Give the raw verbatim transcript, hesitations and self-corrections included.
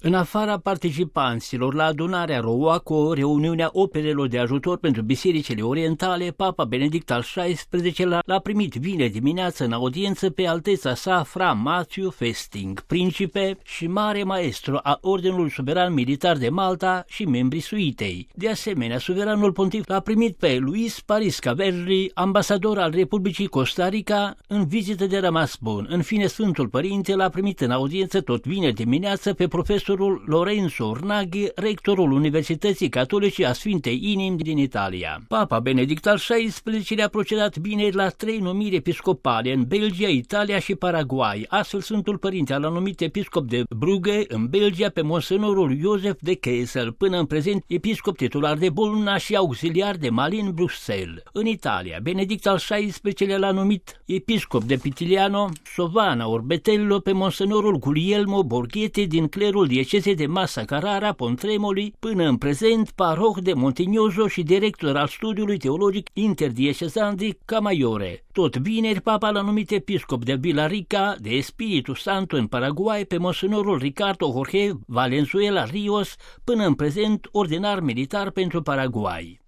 În afara participanților la adunarea Roaco, reuniunea operelor de ajutor pentru bisericile orientale, Papa Benedict al șaisprezecelea l-a primit vineri dimineață în audiență pe alteța sa Fra Matthew Festing, principe și mare maestru a Ordinului Suveran Militar de Malta și membrii suitei. De asemenea, suveranul pontif l-a primit pe Luis Paris Caverri, ambasador al Republicii Costa Rica, în vizită de rămas bun. În fine, Sfântul Părinte l-a primit în audiență tot vineri dimineață pe profesor Lorenzo Ornaghi, rectorul Universității Catolice a Sfintei Inimi din Italia. Papa Benedict al șaisprezecelea a procedat vineri la trei numiri episcopale în Belgia, Italia și Paraguay. Astfel, Sfântul Părinte l-a numit episcop de Brugge în Belgia pe monsenorul Joseph de Kessel, până în prezent episcop titular de Bologna și auxiliar de Malin, Bruxelles. În Italia, Benedict al șaisprezecelea l-a numit episcop de Pitiliano, Sovana Orbetello pe monsenorul Guglielmo Borghete din clerul diecezei de Massa Carrara Pontremoli, până în prezent paroh de Montignoso și director al studiului teologic interdiecezan de Camaiore. Tot vineri, Papa l-a numit episcop de Villarrica de Espiritu Santo în Paraguay pe monsenorul Ricardo Jorge Valenzuela Rios, până în prezent ordinar militar pentru Paraguay.